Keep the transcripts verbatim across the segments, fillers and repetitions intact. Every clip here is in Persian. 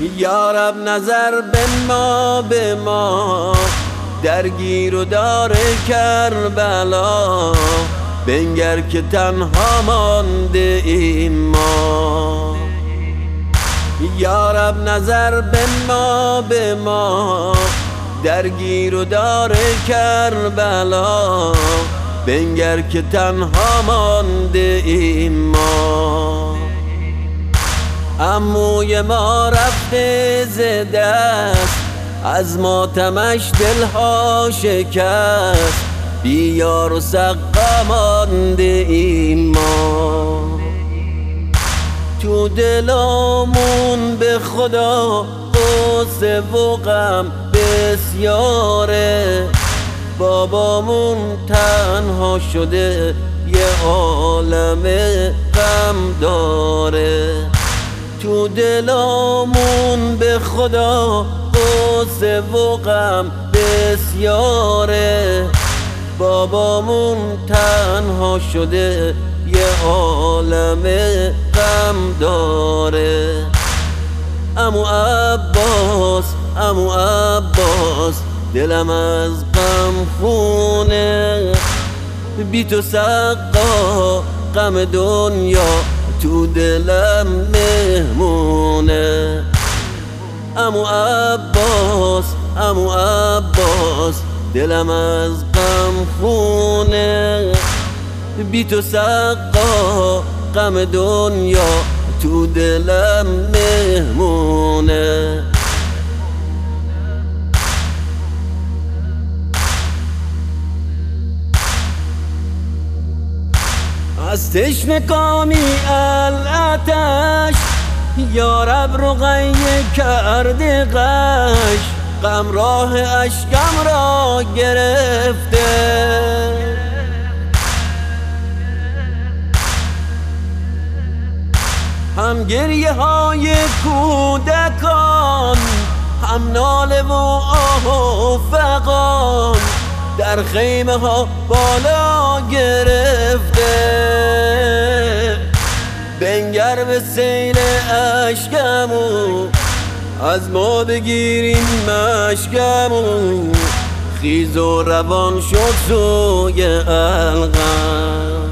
یارب نظر به ما به ما درگیر و داره کربلا، بنگر که تنها مانده ایم ما. یارب نظر به ما به ما درگیر و داره کربلا، بنگر که تنها مانده ایم ما. عموی ما رفته ز دست، از ماتمش دلها شکست، بی یار و سقا مانده ایم ما. تو دلامون به خدا غصه و غم بسیاره، بابامون تنها شده یه عالم غم داره. تو دلامون به خدا غصه و غم بسیاره، بابامون تنها شده یه عالم غم داره. عمو عباس عمو عباس دلم از غم خونه، بی تو سقا غم دنیا تو دلم مهمونه. عمو عباس عمو عباس دلم از غم خونه، بی تو سقا غم دنیا تو دلم مهمونه. از تشنگانی الاتش یارب رو غیه کرده غش، غم راه اشکم را گرفته. هم گریه های کودکان، هم ناله و آه و فغان، در خیمه ها بالا گرفته. بنگر به سیل اشکمو، از ما بگیرین مشکمو، خیز و روان شد سوی الغم.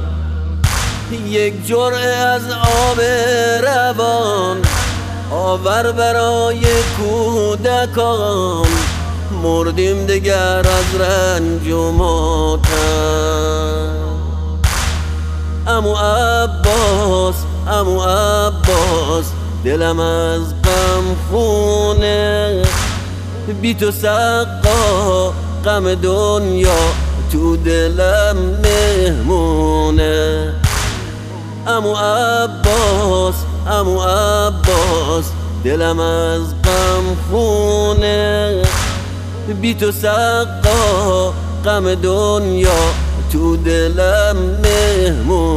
یک جرعه از آب روان آور برای کودکان، مردیم دگر از رنج و ماتم. عمو عباس عمو عباس دلم از غم خونه، بی تو سقا غم دنیا تو دلم مهمونه. عمو عباس عمو عباس دلم از غم خونه، بی تو سقا غم دنیا تو دلم مهمونه.